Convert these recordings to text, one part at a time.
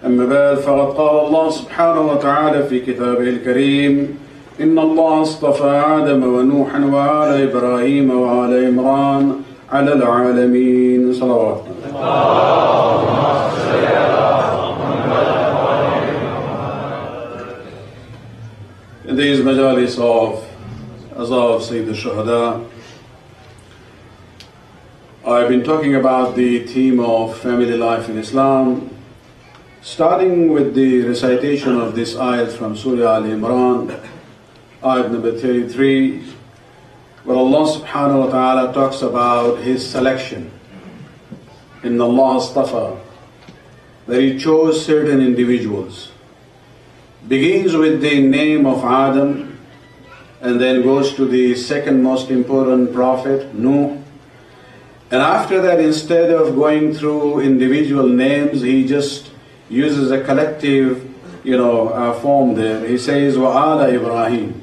أما بعد فقد قال الله سبحانه وتعالى في كتابه الكريم إن الله اصطفى آدم ونوحا وآل إبراهيم وآل عمران على العالمين. صلوات In these majalis of Azab Sayyid al-Shuhada, I've been talking about the theme of family life in Islam, starting with the recitation of this ayat from Surah Al-Imran, ayat number 33, where Allah subhanahu wa ta'ala talks about His selection. Inna Allah astafa, that He chose certain individuals. Begins with the name of Adam and then goes to the second most important prophet, Nuh. And after that, instead of going through individual names, He just uses a collective, form there. He says, وَآلَ Ibrahim,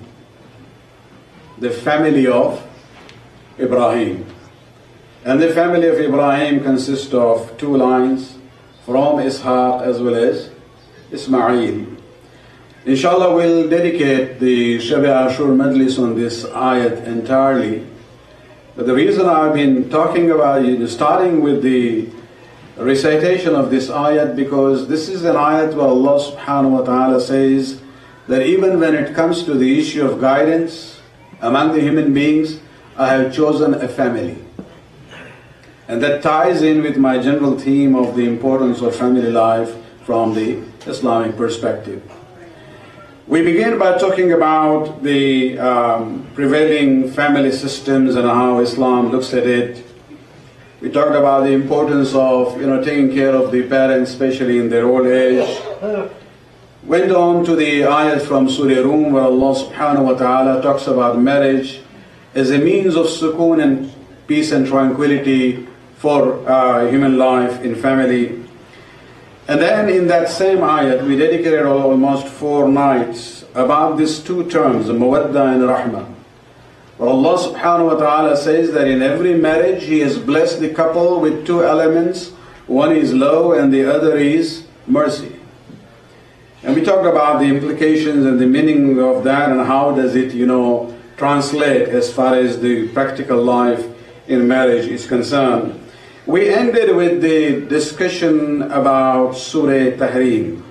the family of Ibrahim. And the family of Ibrahim consists of two lines, from Ishaq as well as Ismail. Inshallah, we'll dedicate the Shab Ashur Majlis on this ayat entirely. But the reason I've been talking about it, starting with the recitation of this ayat, because this is an ayat where Allah subhanahu wa ta'ala says that even when it comes to the issue of guidance among the human beings, I have chosen a family. And that ties in with my general theme of the importance of family life from the Islamic perspective. We begin by talking about the prevailing family systems and how Islam looks at it. We talked about the importance of taking care of the parents, especially in their old age. Went on to the ayat from Surah Rum, where Allah subhanahu wa ta'ala talks about marriage as a means of sukoon and peace and tranquility for human life in family. And then in that same ayat, we dedicated almost 4 nights about these two terms, mawadda and rahmah. Where Allah subhanahu wa ta'ala says that in every marriage He has blessed the couple with 2 elements. One is love and the other is mercy. And we talked about the implications and the meaning of that and how does it, translate as far as the practical life in marriage is concerned. We ended with the discussion about Surah Tahrim,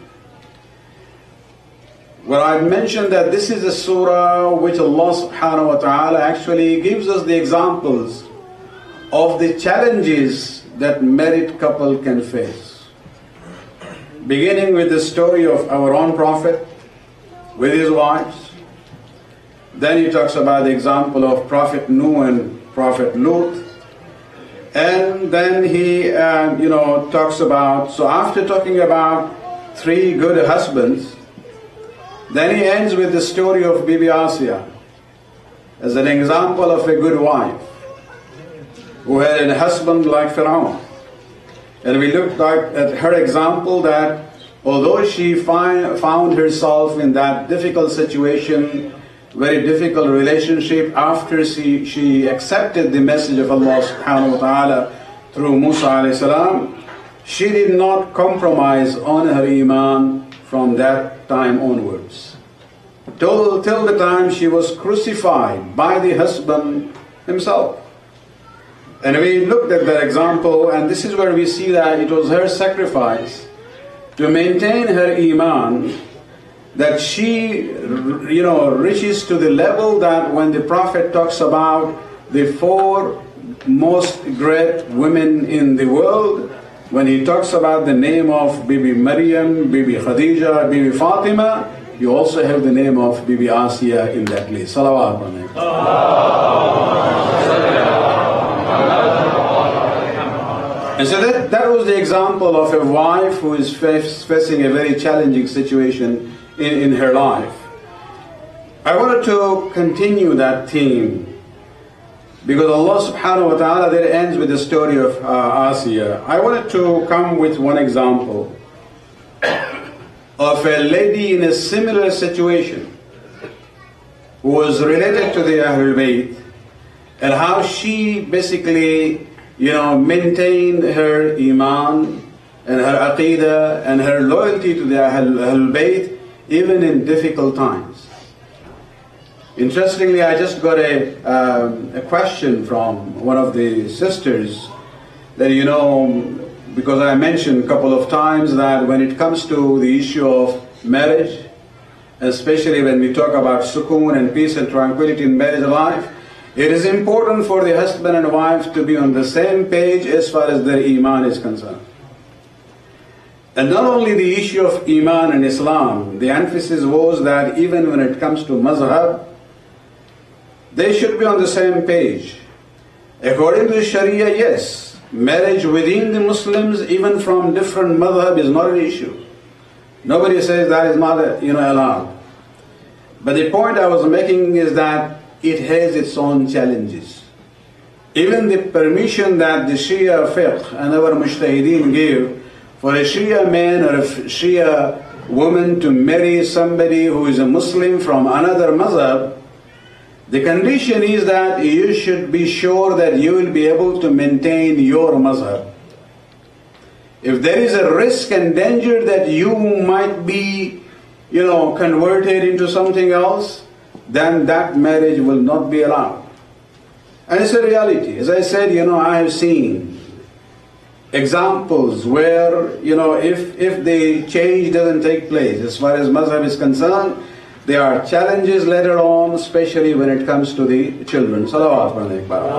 where I mentioned that this is a surah which Allah subhanahu wa ta'ala actually gives us the examples of the challenges that married couple can face. Beginning with the story of our own Prophet with his wives. Then he talks about the example of Prophet Nuh and Prophet Lut. And then he, talks about, so after talking about 3 good husbands, then he ends with the story of Bibi Asiya as an example of a good wife who had a husband like Pharaoh. And we looked at her example that although she found herself in that difficult situation, very difficult relationship, after she accepted the message of Allah subhanahu wa ta'ala through Musa alayhi salam, she did not compromise on her iman from that time onwards. Till the time she was crucified by the husband himself. And we looked at that example, and this is where we see that it was her sacrifice to maintain her iman, that she, reaches to the level that when the Prophet talks about the 4 most great women in the world, when he talks about the name of Bibi Maryam, Bibi Khadija, Bibi Fatima, you also have the name of Bibi Asiya in that list. Salawat alayhi. And so that was the example of a wife who is facing a very challenging situation in her life. I wanted to continue that theme because Allah subhanahu wa ta'ala there ends with the story of Asiya. I wanted to come with one example of a lady in a similar situation who was related to the Ahlul Bayt and how she basically maintained her iman and her aqidah and her loyalty to the Ahlul Bayt even in difficult times. Interestingly, I just got a question from one of the sisters that, because I mentioned a couple of times that when it comes to the issue of marriage, especially when we talk about sukoon and peace and tranquility in marriage life, it is important for the husband and wife to be on the same page as far as their iman is concerned. And not only the issue of iman and Islam, the emphasis was that even when it comes to mazhab, they should be on the same page. According to Sharia, yes, marriage within the Muslims, even from different madhab, is not an issue. Nobody says that is not allowed. But the point I was making is that it has its own challenges. Even the permission that the Shia fiqh and our mujtahideen give for a Shia man or a Shia woman to marry somebody who is a Muslim from another mazhab, the condition is that you should be sure that you will be able to maintain your mazhab. If there is a risk and danger that you might be, converted into something else, then that marriage will not be allowed. And it's a reality. As I said, I have seen examples where, if the change doesn't take place, as far as mazhab is concerned, there are challenges later on, especially when it comes to the children. Salawat alayhi.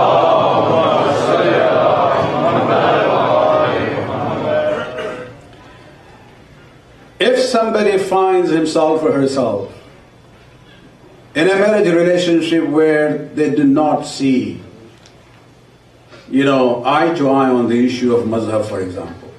If somebody finds himself or herself in a marriage relationship where they do not see, eye to eye on the issue of mazhab, for example,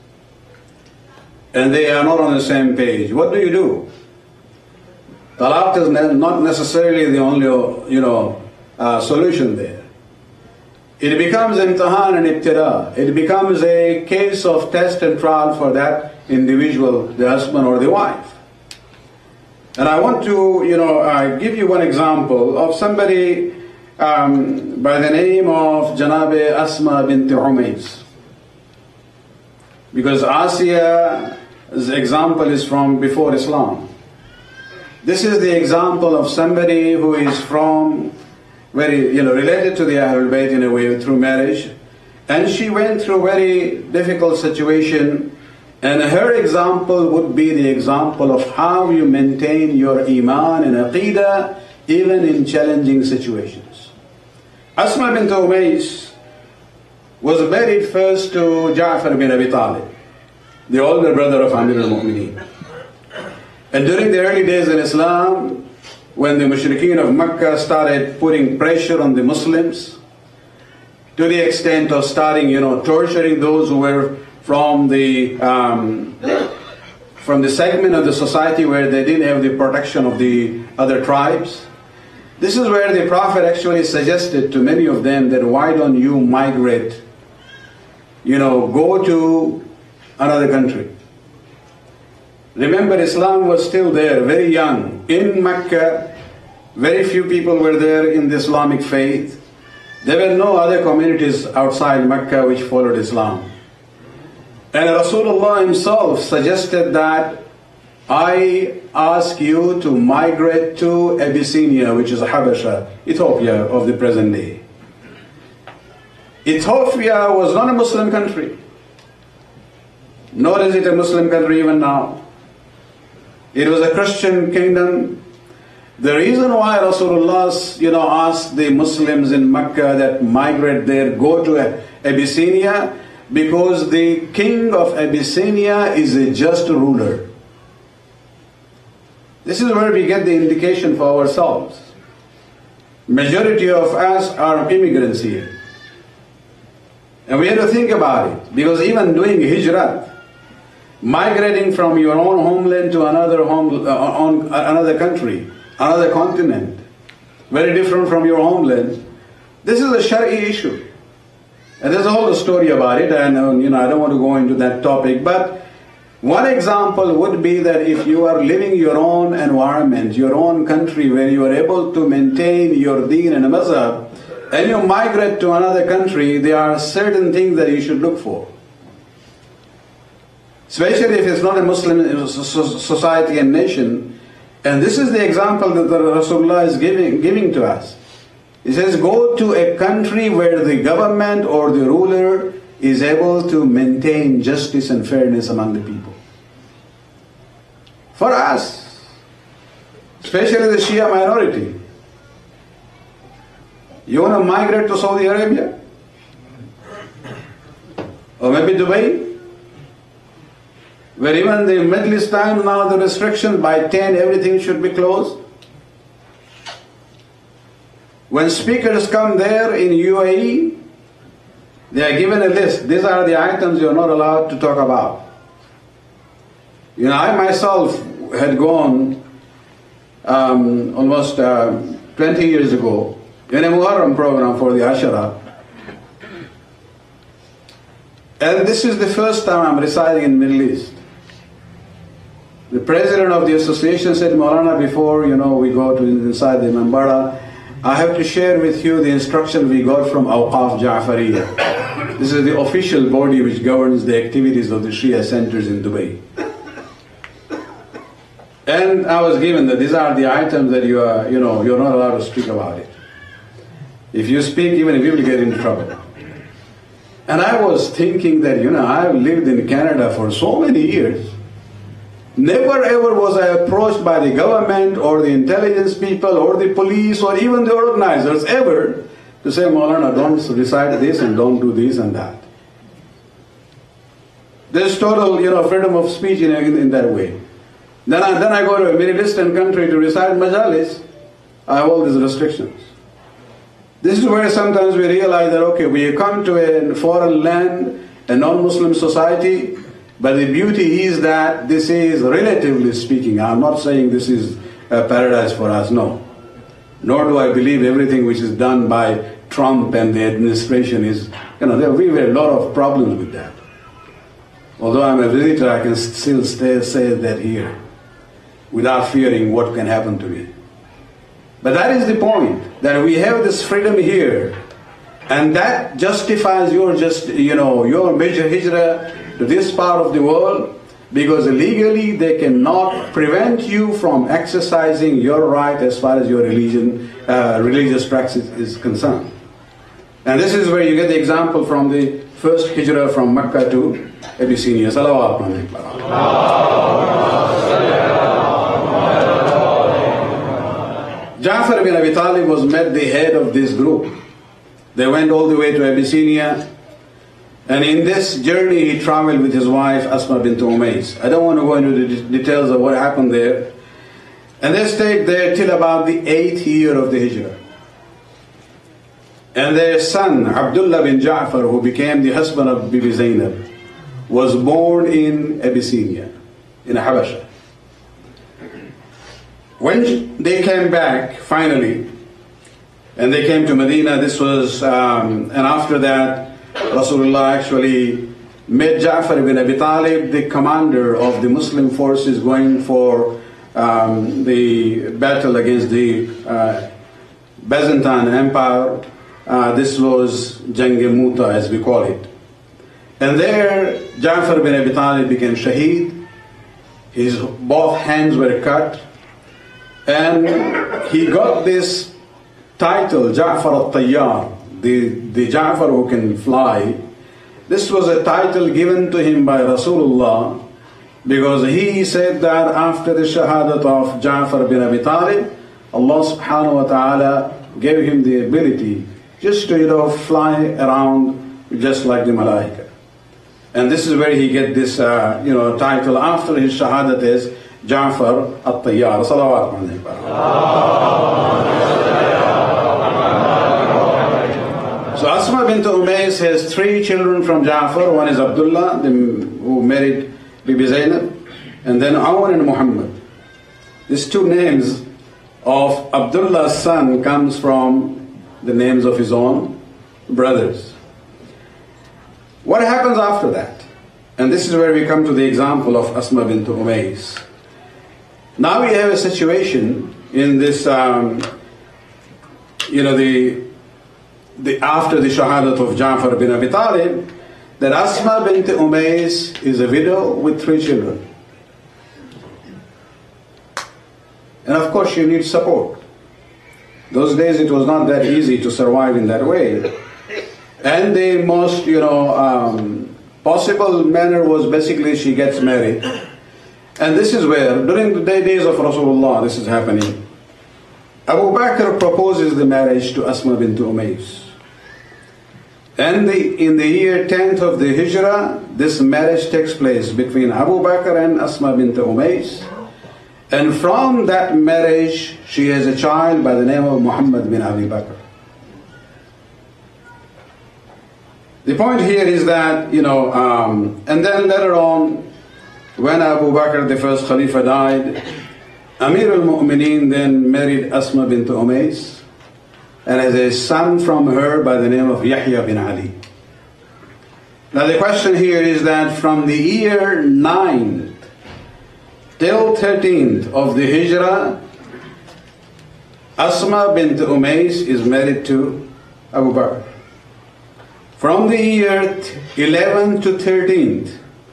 and they are not on the same page, what do? Talaq is not necessarily the only, solution there. It becomes imtihan and ibtila. It becomes a case of test and trial for that individual, the husband or the wife. And I want to, give you one example of somebody by the name of Janabe Asma bint Umays. Because Asiya's example is from before Islam. This is the example of somebody who is from very, related to the Ahlul Bayt in a way through marriage. And she went through a very difficult situation. And her example would be the example of how you maintain your iman and aqidah even in challenging situations. Asma bint Umays was married first to Ja'far bin Abi Talib, the older brother of Amir al-Mu'mineen. And during the early days in Islam, when the mushrikeen of Mecca started putting pressure on the Muslims, to the extent of starting, torturing those who were from the segment of the society where they didn't have the protection of the other tribes, this is where the Prophet actually suggested to many of them that why don't you migrate, go to another country. Remember, Islam was still there, very young. In Mecca, very few people were there in the Islamic faith. There were no other communities outside Mecca which followed Islam. And Rasulullah himself suggested that I ask you to migrate to Abyssinia, which is Habasha, Ethiopia of the present day. Ethiopia was not a Muslim country, nor is it a Muslim country even now. It was a Christian kingdom. The reason why Rasulullah, asked the Muslims in Mecca that migrate there, go to Abyssinia, because the king of Abyssinia is a just ruler. This is where we get the indication for ourselves. Majority of us are immigrants here. And we have to think about it, because even doing hijrat, migrating from your own homeland to another country, another continent, very different from your homeland, this is a Shari'i issue. And there's a whole story about it, and I don't want to go into that topic, but one example would be that if you are living your own environment, your own country, where you are able to maintain your deen and mazhab, and you migrate to another country, there are certain things that you should look for. especially if it's not a Muslim society and nation. And this is the example that the Rasulullah is giving to us. He says, go to a country where the government or the ruler is able to maintain justice and fairness among the people. For us, especially the Shia minority, you want to migrate to Saudi Arabia? Or maybe Dubai? Where even the Middle East time now the restriction by 10 everything should be closed. When speakers come there in UAE, they are given a list. These are the items you are not allowed to talk about. You know, I myself had gone almost 20 years ago in a Muharram program for the Ashara. And this is the first time I'm residing in the Middle East. The president of the association said, Maulana, before we go to inside the Mambara, I have to share with you the instruction we got from Awqaf Ja'fariyah. This is the official body which governs the activities of the Shia centers in Dubai. And I was given that these are the items that you're not allowed to speak about it. If you speak, even we will get in trouble. And I was thinking that, I've lived in Canada for so many years. Never ever was I approached by the government or the intelligence people or the police or even the organizers ever to say, Maulana, don't recite this and don't do this and that. There's total, freedom of speech in that way. Then I go to a Middle Eastern country to recite majalis. I have all these restrictions. This is where sometimes we realize that, okay, we come to a foreign land, a non-Muslim society, but the beauty is that this is, relatively speaking, I'm not saying this is a paradise for us, no. Nor do I believe everything which is done by Trump and the administration is, there have a lot of problems with that. Although I'm a visitor, I can still say that here, without fearing what can happen to me. But that is the point, that we have this freedom here, and that justifies your major hijrah to this part of the world, because legally they cannot prevent you from exercising your right as far as your religious practice is concerned. And this is where you get the example from the first hijrah from Mecca to Abyssinia. Salawat. Ja'far bin Abi Talib was met the head of this group. They went all the way to Abyssinia, and in this journey he traveled with his wife Asma bint Umays. I don't want to go into the details of what happened there. And they stayed there till about the 8th year of the Hijrah. And their son Abdullah bin Ja'far, who became the husband of Bibi Zainab, was born in Abyssinia, in Habasha. When they came back, finally, and they came to Medina, this was, and after that, Rasulullah actually made Ja'far ibn Abi Talib the commander of the Muslim forces going for the battle against the Byzantine Empire. This was Jang-e-Muta, as we call it. And there, Ja'far ibn Abi Talib became shaheed. His both hands were cut. And he got this title, Ja'far al-Tayyar, the Ja'far who can fly. This was a title given to him by Rasulullah, because he said that after the shahadat of Ja'far bin Abi Talib, Allah subhanahu wa ta'ala gave him the ability just to fly around just like the Malaika. And this is where he get this title after his shahadat is Ja'far al-Tayyar. Salawat alayhi. So Asma bint Umays has 3 children from Ja'far. One is Abdullah, who married Bibi Zainab, and then Awan and Muhammad. These 2 names of Abdullah's son comes from the names of his own brothers. What happens after that? And this is where we come to the example of Asma bint Umays. Now we have a situation in this, after the shahadat of Ja'far bin Abi Talib, that Asma bint Umays is a widow with 3 children. And of course she needs support. Those days it was not that easy to survive in that way. And the most, possible manner was basically she gets married. And this is where, during the days of Rasulullah, this is happening. Abu Bakr proposes the marriage to Asma bint Umays. And in the year 10th of the Hijrah, this marriage takes place between Abu Bakr and Asma bint Umays. And from that marriage, she has a child by the name of Muhammad bin Abi Bakr. The point here is that, and then later on, when Abu Bakr, the first Khalifa, died, Amir al-Mu'mineen then married Asma bint Umays and has a son from her by the name of Yahya bin Ali. Now the question here is that from the year 9 till 13th of the Hijrah, Asma bint Umays is married to Abu Bakr. From the year 11 to 13th,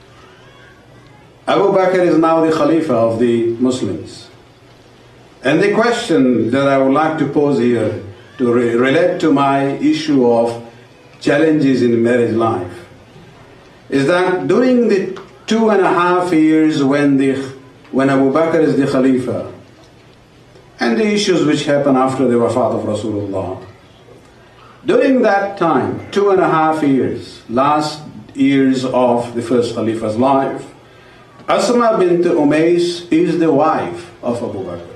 Abu Bakr is now the Khalifa of the Muslims. And the question that I would like to pose here to relate to my issue of challenges in marriage life is that during the 2.5 years when Abu Bakr is the Khalifa and the issues which happen after the wafat of Rasulullah, during that time, 2.5 years, last years of the first Khalifa's life, Asma bint Umays is the wife of Abu Bakr.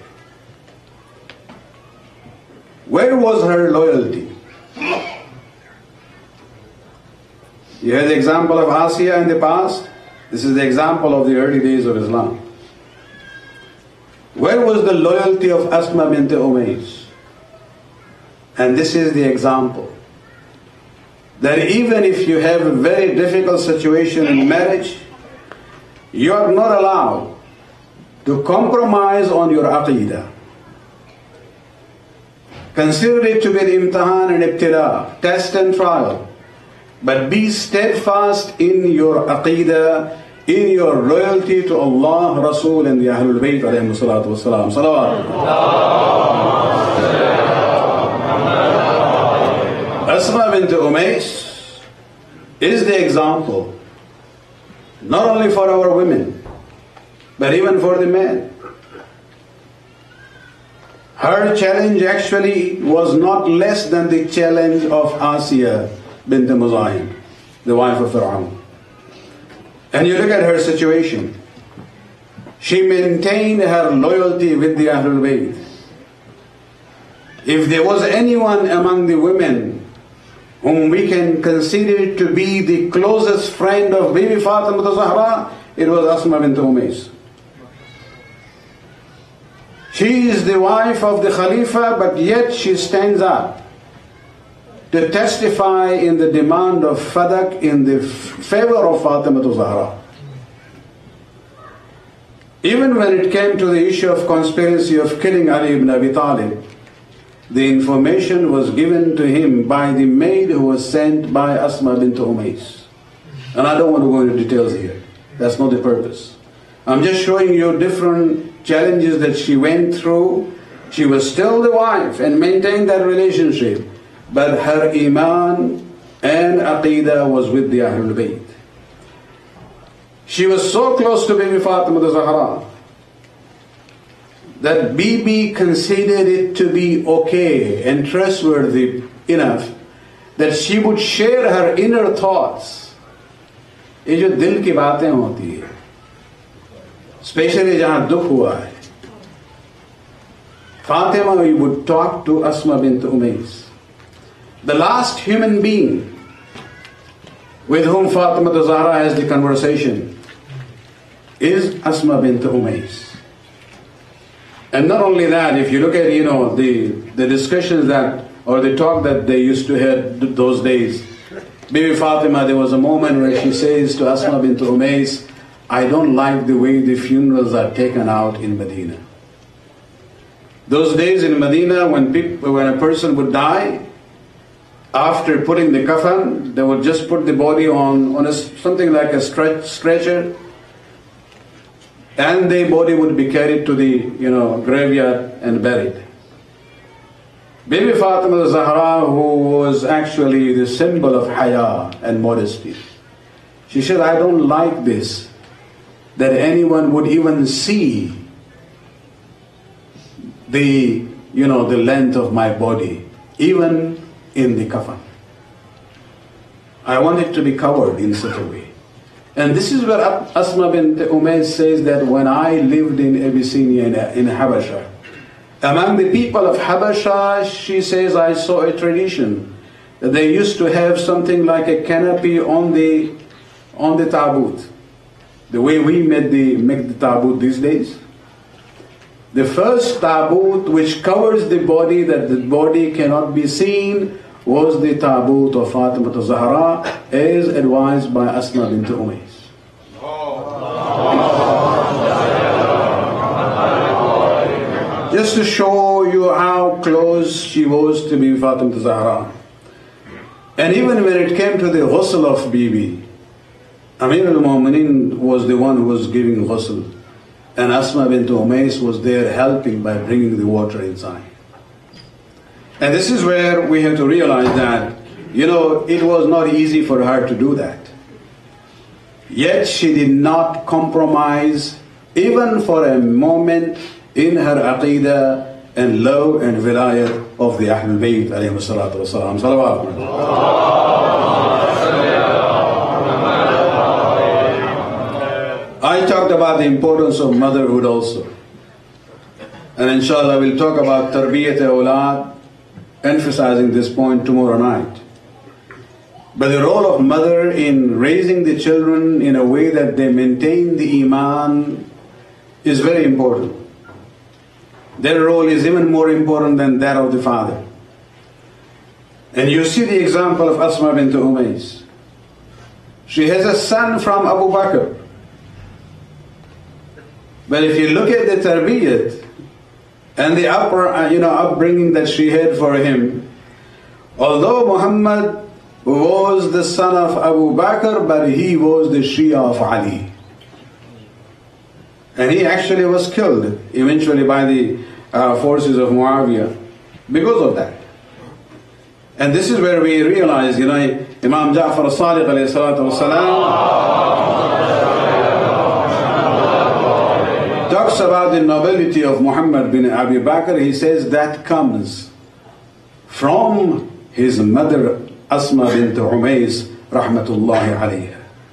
Where was her loyalty? You had the example of Asiya in the past. This is the example of the early days of Islam. Where was the loyalty of Asma bint Umays? And this is the example. That even if you have a very difficult situation in marriage, you are not allowed to compromise on your aqeedah. Consider it to be an imtihan and ibtila, test and trial. But be steadfast in your aqeedah, in your loyalty to Allah, Rasul and the Ahlul Bayt alayhi salatu wasalam. Salawat. Asma bint Umays is the example, not only for our women, but even for the men. Her challenge actually was not less than the challenge of Asiya bint Muzahim, the wife of Fir'aun. And you look at her situation. She maintained her loyalty with the Ahlul Bayt. If there was anyone among the women whom we can consider to be the closest friend of Bibi Fatima Zahra, it was Asma bint Umays. She is the wife of the Khalifa, but yet she stands up to testify in the demand of Fadak in the favor of Fatima Zahra. Even when it came to the issue of conspiracy of killing Ali ibn Abi Talib, the information was given to him by the maid who was sent by Asma bint Umays. And I don't want to go into details here. That's not the purpose. I'm just showing you different challenges that she went through. She was still the wife and maintained that relationship. But her iman and aqeedah was with the Ahlul Bayt. She was so close to Bibi Fatima Zahra that Bibi considered it to be okay and trustworthy enough that she would share her inner thoughts. ये जो दिल की बातें होती है, especially जहाँ दुख हुआ है, Fatima would talk to Asma bint Umays. The last human being with whom Fatima Zahra has the conversation is Asma bint Umays. And not only that, if you look at the discussions that, or the talk that they used to have those days, Bibi Fatima, there was a moment where she says to Asma bint Umays, I don't like the way the funerals are taken out in Medina. Those days in Medina, when a person would die, After putting the kafan, they would just put the body on something like a stretcher, and the body would be carried to the graveyard and buried. Bibi Fatima Zahra, who was actually the symbol of haya and modesty, she said, I don't like this, that anyone would even see the length of my body, even in the kafan. I want it to be covered in such a way. And this is where Asma bint Umays says that when I lived in Abyssinia, in Habasha, among the people of Habasha, she says, I saw a tradition that they used to have something like a canopy on the tabut, the way we make the tabut these days. The first tabut which covers the body, that the body cannot be seen, was the tabut of Fatima Zahra, as advised by Asma bint Umays. Just to show you how close she was to Bibi Fatima Zahra. And even when it came to the ghusl of Bibi, Amir al-Mu'mineen was the one who was giving ghusl, and Asma bint Umays was there helping by bringing the water inside. And this is where we have to realize that, it was not easy for her to do that. Yet she did not compromise, even for a moment, in her aqidah and love and wilayah of the Ahlul Bayt alayhi salatu wasalam. Salawat. I talked about the importance of motherhood also. And inshallah we'll talk about tarbiyat awlad, emphasizing this point tomorrow night. But the role of mother in raising the children in a way that they maintain the iman is very important. Their role is even more important than that of the father. And you see the example of Asma bint Umays. She has a son from Abu Bakr. But if you look at the tarbiyat and the upbringing that she had for him, although Muhammad was the son of Abu Bakr, but he was the Shia of Ali. And he actually was killed eventually by the forces of Muawiyah because of that. And this is where we realize, Imam Ja'far as-Sadiq alayhi salatu wasalam talks about the nobility of Muhammad bin Abi Bakr. He says that comes from his mother Asma bint Umays rahmatullahi alayha.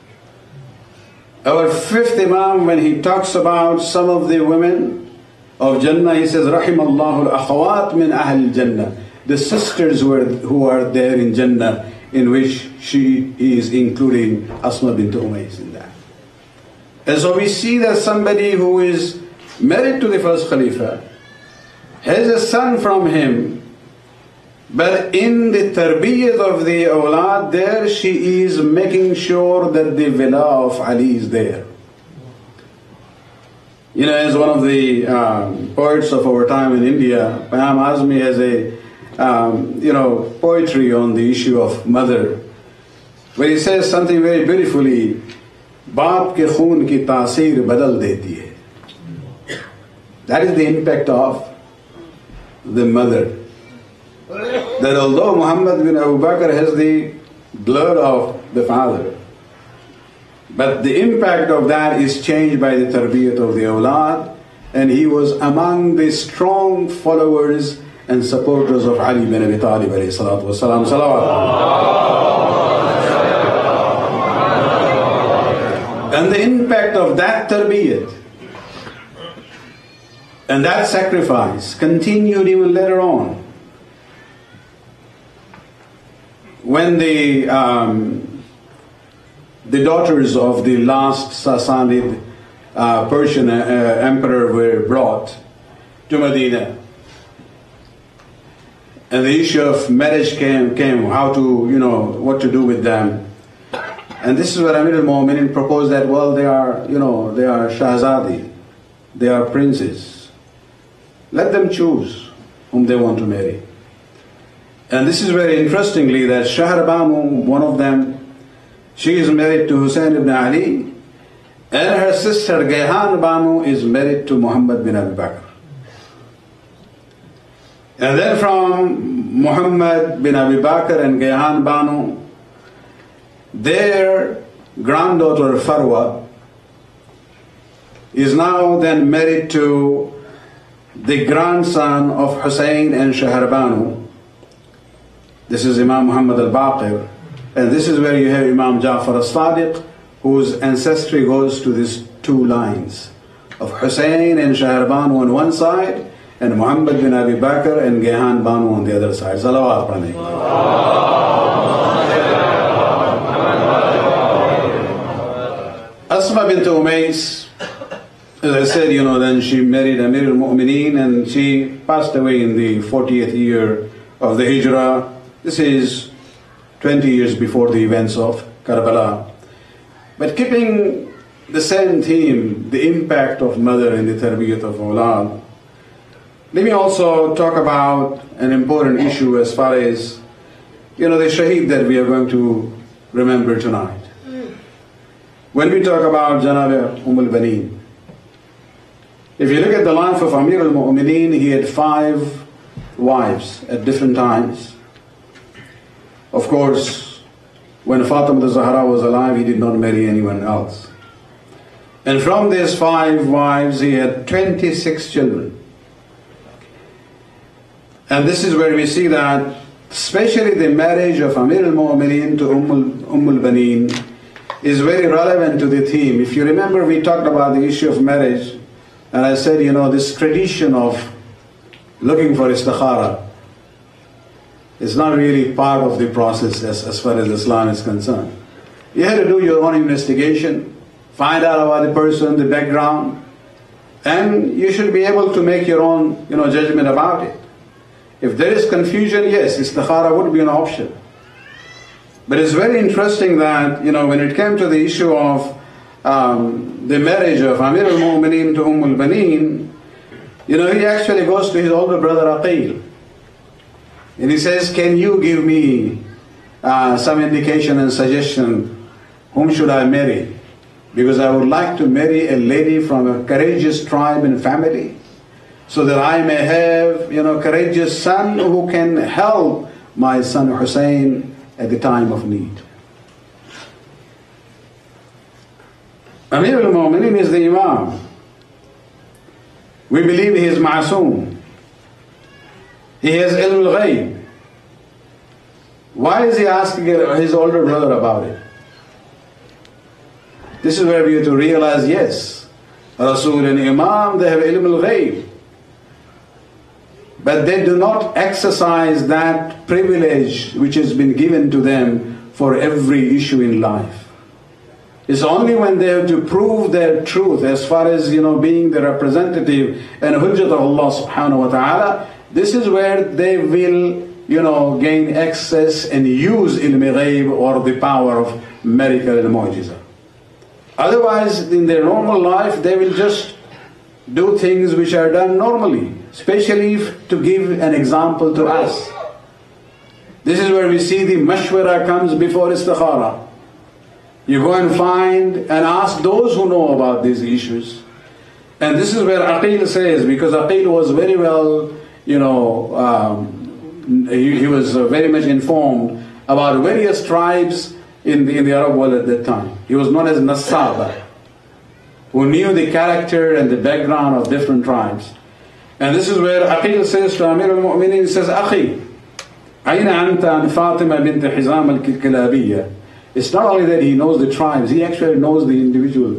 Our fifth Imam, when he talks about some of the women of Jannah, he says, Rahimallahu al-akhawat min ahl Jannah, the sisters who are there in Jannah, in which she is including Asma bint Umays in that. And so we see that somebody who is married to the first Khalifa has a son from him, but in the tarbiyyat of the awlad, there she is making sure that the wala of Ali is there. As one of the poets of our time in India, Payam Azmi has a poetry on the issue of mother, where he says something very beautifully, Baap ke khoon ki taasir badal deti hai. That is the impact of the mother. That although Muhammad bin Abu Bakr has the blood of the father, but the impact of that is changed by the tarbiyat of the awlad, and he was among the strong followers and supporters of Ali bin Abi Talib alayhi salatu wasalam. And the impact of that tarbiyat and that sacrifice continued even later on. When the daughters of the last Sassanid Persian emperor were brought to Medina, and the issue of marriage came, how to, what to do with them. And this is where Amir al-Mu'mineen proposed that, well, they are Shahzadi, they are princes. Let them choose whom they want to marry. And this is very interestingly that Shahr Banu, one of them, she is married to Hussein ibn Ali, and her sister Gayhan Banu is married to Muhammad bin Abi Bakr. And then from Muhammad bin Abi Bakr and Gayhan Banu, their granddaughter Farwa is now then married to the grandson of Hussein and Shahr Banu. This is Imam Muhammad al-Baqir, and this is where you have Imam Ja'far al-Sadiq, whose ancestry goes to these two lines of Hussein and Shahr Banu on one side, and Muhammad bin Abi Bakr and Gayhan Banu on the other side. Salawat alayhi. Asma bint Umays, as I said, then she married Amir al-Mu'mineen, and she passed away in the 40th year of the Hijrah. This is 20 years before the events of Karbala. But keeping the same theme, the impact of mother in the tarbiyat of awlad, let me also talk about an important issue as far as, the shaheed that we are going to remember tonight. When we talk about Janab al-Baneen, if you look at the life of Amir al-Mu'mineen, he had 5 wives at different times. Of course, when Fatima al-Zahra was alive, he did not marry anyone else. And from these 5 wives, he had 26 children. And this is where we see that, especially the marriage of Amir al-Mu'mineen to al-Baneen is very relevant to the theme. If you remember, we talked about the issue of marriage, and I said, this tradition of looking for istikhara is not really part of the process as far as Islam is concerned. You have to do your own investigation, find out about the person, the background, and you should be able to make your own judgment about it. If there is confusion, yes, istikhara would be an option. But it's very interesting that, when it came to the issue of the marriage of Amir al-Mu'mineen to al-Baneen, he actually goes to his older brother Aqil. And he says, can you give me some indication and suggestion, whom should I marry? Because I would like to marry a lady from a courageous tribe and family, so that I may have, courageous son who can help my son Hussein at the time of need. Amir al-Mu'mineen is the Imam. We believe he is ma'soom. He has ilm al-ghayb. Why is he asking his older brother about it? This is where we have to realize, yes, Rasul and Imam, they have ilm al-ghayb. But they do not exercise that privilege which has been given to them for every issue in life. It's only when they have to prove their truth as far as, being the representative and hujjat of Allah subhanahu wa ta'ala, this is where they will, gain access and use ilm ghayb, or the power of miracle and mu'jiza. Otherwise, in their normal life, they will just do things which are done normally, especially to give an example to us. This is where we see the mashwara comes before istikhara. You go and find and ask those who know about these issues. And this is where Aqil says, because Aqil was very well, he was very much informed about various tribes in the Arab world at that time. He was known as Nassaba, who knew the character and the background of different tribes. And this is where Aqil says to Amir al-Mu'mineen, he says, Akhi, أين أنت عن فاطمة بنت حزام الكلابية. It's not only that he knows the tribes, he actually knows the individual,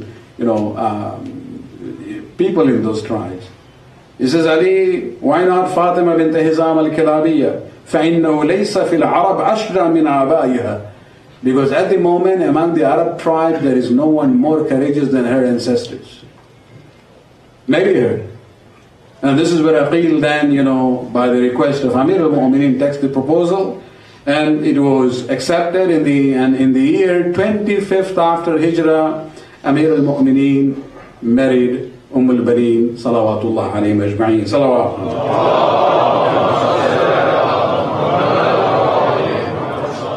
people in those tribes. He says, Ali, why not Fatima bint Hizam al-Kilabiyya? فَإِنَّهُ لَيْسَ فِي الْعَرَبْ أَشْجَى مِنْ آبَائِهَا. Because at the moment, among the Arab tribes, there is no one more courageous than her ancestors. Maybe her. And this is where Aqil then, by the request of Amir al-Mu'mineen, takes the proposal, and it was accepted in the year 25th after Hijrah. Amir al-Mu'mineen married al-Baneen, salawatullah alayhim ajma'in. Salawatullah.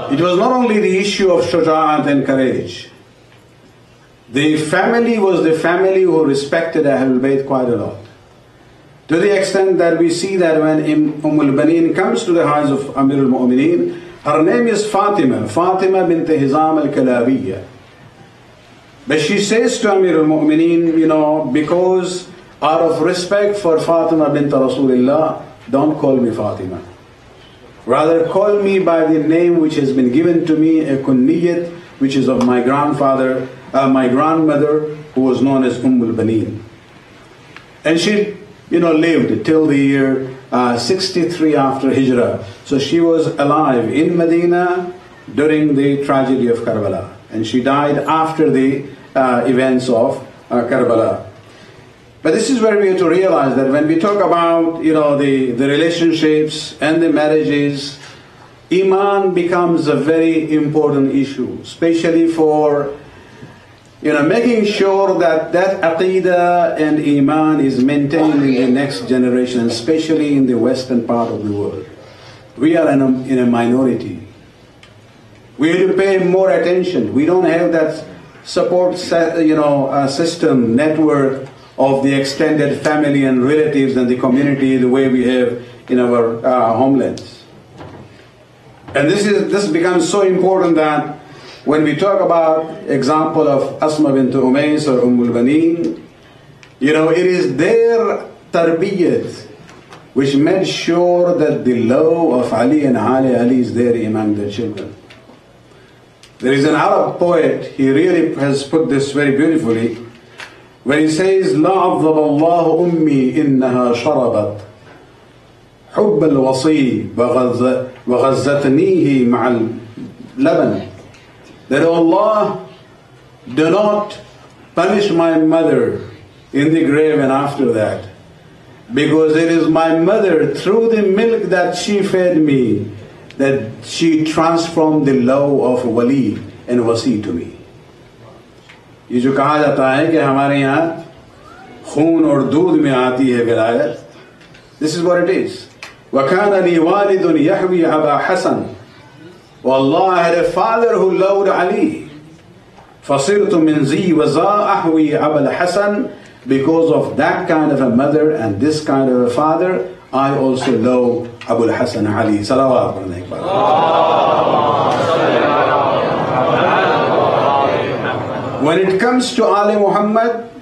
It was not only the issue of shuja'at and courage. The family was the family who respected Ahlul Bayt quite a lot. To the extent that we see that when al-Banin comes to the house of Amir al-Mu'mineen, her name is Fatima bint Hizam al-Kalabiyya. But she says to Amir al-Mu'mineen, because out of respect for Fatima bint Rasulullah, don't call me Fatima. Rather call me by the name which has been given to me, a kunniyat, which is of my grandmother, who was known as al-Banin. And she lived till the year 63 after Hijrah. So she was alive in Medina during the tragedy of Karbala. And she died after the events of Karbala. But this is where we have to realize that when we talk about the relationships and the marriages, Iman becomes a very important issue, especially for making sure that Aqidah and Iman is maintained in the next generation, especially in the western part of the world. We are in a minority. We have to pay more attention. We don't have that support system, network of the extended family and relatives and the community the way we have in our homelands. And this becomes so important that when we talk about example of Asma bint Umays or al-Banin, it is their tarbiyyat which made sure that the love of Ali and Ali is there among their children. There is an Arab poet, he really has put this very beautifully, when he says, لا عظب الله أمي إنها شربت حب الوصي وغزتنيه مع اللبن. That Allah, do not punish my mother in the grave and after that, because it is my mother, through the milk that she fed me, that she transformed the love of wali and wasi to me. ये जो कहा जाता है कि हमारे यहाँ खून और दूध में आती है विलायत, this is what it is. وَكَانَ لِي وَالِدٌ يَحْوِي أَبَا حَسَنٍ. Wallah, I had a father who loved Ali. فَصِرْتُ مِنْ زِي وَزَا أَحْوِي أَبَا الْحَسَنِ. Because of that kind of a mother and this kind of a father, I also love Abu al-Hasan Ali. Salawat alayhi. When it comes to Ali Muhammad,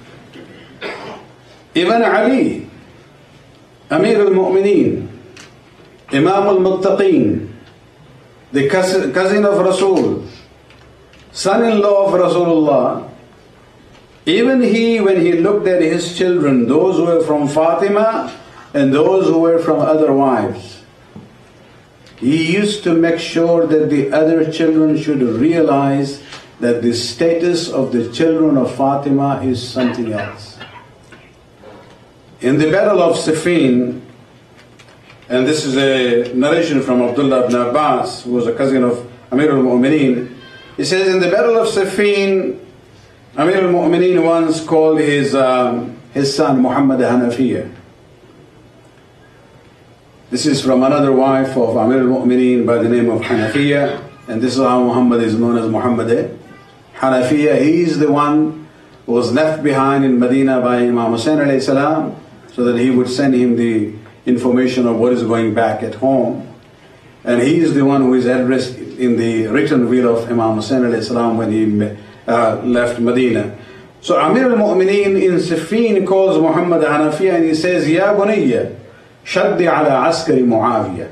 even Ali, Amir al-Mu'mineen, Imam al-Muttaqeen, the cousin of Rasul, son-in-law of Rasulullah, even he, when he looked at his children, those who were from Fatima and those who were from other wives, he used to make sure that the other children should realize that the status of the children of Fatima is something else. In the Battle of Siffin, and this is a narration from Abdullah ibn Abbas, who was a cousin of Amir al-Mu'mineen, he says, in the Battle of Siffin, Amir al-Mu'mineen once called his son Muhammad Hanafiya. This is from another wife of Amir al-Mu'mineen by the name of Hanafiya, and this is how Muhammad is known as Muhammad Hanafiya. He is the one who was left behind in Medina by Imam Hussain alayhi salam, so that he would send him the information of what is going back at home. And he is the one who is addressed in the written will of Imam Hussain alayhi salam when he left Medina. So Amir al-Mu'mineen in Siffin calls Muhammad Hanafiya and he says, Ya bunayya, shaddi ala askari Muawiyah.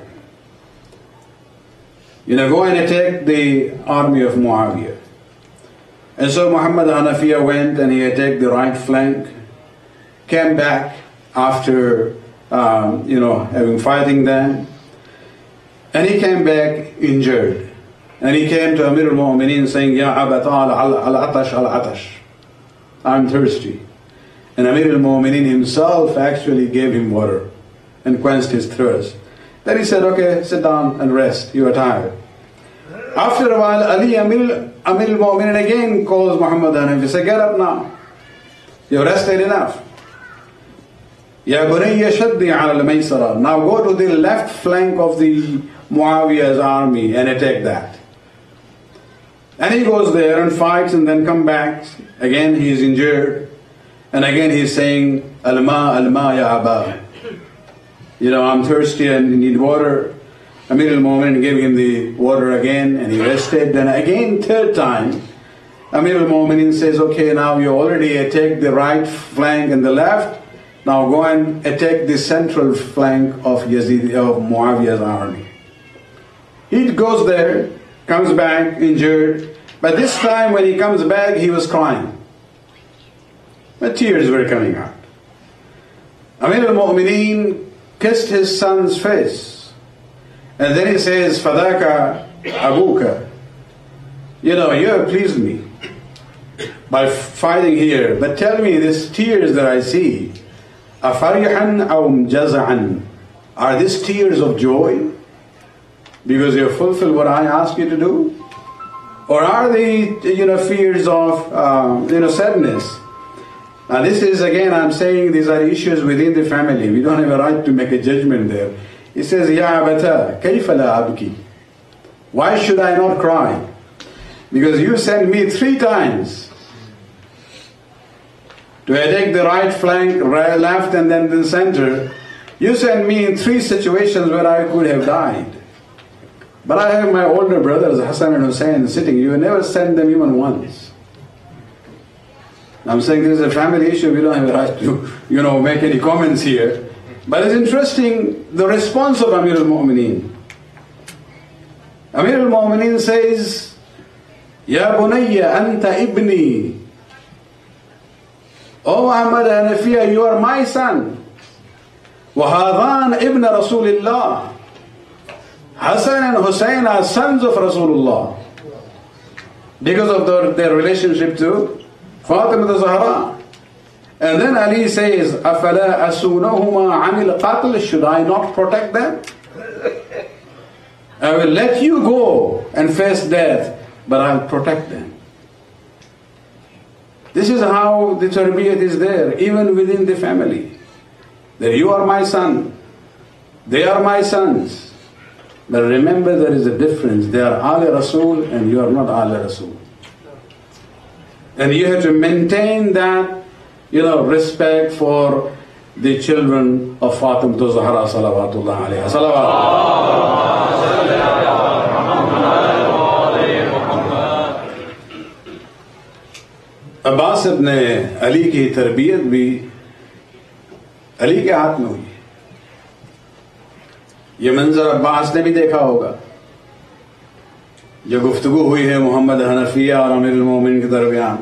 Go and attack the army of Muawiyah. And so Muhammad Hanafiya went and he attacked the right flank, came back after having fighting them, and he came back injured. And he came to Amir al-Mu'mineen saying, Ya Abatal al-Atash al-Atash, I'm thirsty. And Amir al-Mu'mineen himself actually gave him water and quenched his thirst. Then he said, okay, sit down and rest, you are tired. After a while, Amir al-Mu'mineen again calls Muhammad Hanafiya. He said, get up now, you have rested enough. Ya bunayya shaddi ala al-maysara. Now go to the left flank of the Muawiyah's army and attack that. And he goes there and fights and then come back. Again he is injured. And again he's saying, Alma, Alma ya Aba. I'm thirsty and need water. Amir al-Mu'minin gave him the water again and he rested. Then again, third time, Amir al-Mu'minin says, okay, now you already attacked the right flank and the left. Now go and attack the central flank of Muawiyah's army. He goes there, comes back injured. But this time when he comes back, he was crying. But tears were coming out. Amir al-Mu'minin kissed his son's face. And then he says, Fadaka Abuka. You have pleased me by fighting here. But tell me, these tears that I see, Afarihan aw jaza'an, are these tears of joy? Because you have fulfilled what I asked you to do? Or are they, fears of, sadness? Now this is, again, I'm saying these are issues within the family. We don't have a right to make a judgment there. He says, Ya abata, kayfa la abki? Why should I not cry? Because you sent me 3 times to attack the right flank, right, left, and then the center. You sent me in 3 situations where I could have died. But I have my older brothers, Hassan and Hussein, sitting. You never sent them even once. I'm saying this is a family issue. We don't have a right to, make any comments here. But it's interesting, the response of Amir al-Mu'minin. Amir al-Mu'minin says, Ya bunayya anta ibni. Oh Ahmad Hanafiya, you are my son. وَهَذَانْ ibn Rasulillah. Hassan and Hussein are sons of Rasulullah. Because of their relationship to Fatima al-Zahra. And then Ali says, أَفَلَا أَسُونَهُمَا عَنِ الْقَتْلِ. Should I not protect them? I will let you go and face death, but I'll protect them. This is how the tarbiyat is there, even within the family. That you are my son, they are my sons. But remember, there is a difference. They are Ahl Rasul and you are not Ahl Rasul. And you have to maintain that respect for the children of Fatima al-Zahra salawatullah alayha. Abbas इब्न अली की तरबियत भी अली के हाथ में हुई। ये मंजर अब्बास ने भी देखा होगा जो गुफ्तगू हुई है मोहम्मद हनफिया और अमीर अल-मोमिन के दरमियान,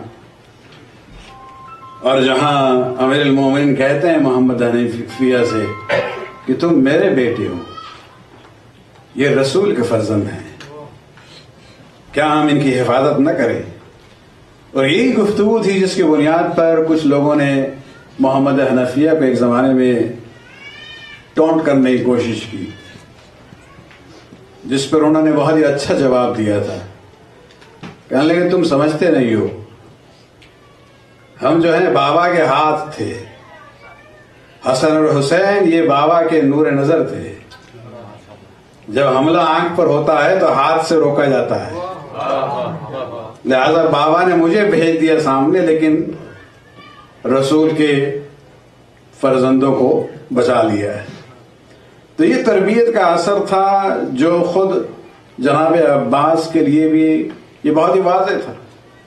और जहां अमीर अल-मोमिन कहते हैं मोहम्मद हनफिया से कि तुम मेरे बेटे हो, ये रसूल के फर्जंद हैं, क्या हम इनकी हिफाजत न करें? और यही गुफ्तगू थी जिसकी बुनियाद पर कुछ लोगों ने मोहम्मद हनफिया को एक ज़माने में टॉन्ट करने की कोशिश की, जिस पर उन्होंने बहुत ही अच्छा जवाब दिया था। कहने लगे तुम समझते नहीं हो, हम जो है बाबा के हाथ थे, हसन और हुसैन ये बाबा के नूर नजर थे। जब हमला आंख पर होता है तो हाथ से रोका जाता है, लिहाजा बाबा ने मुझे भेज दिया सामने, लेकिन रसूल के फर्जंदों को बचा लिया है। तो ये तरबियत का असर था जो खुद जनाब अब्बास के लिए भी ये बहुत ही वाज़ेह था।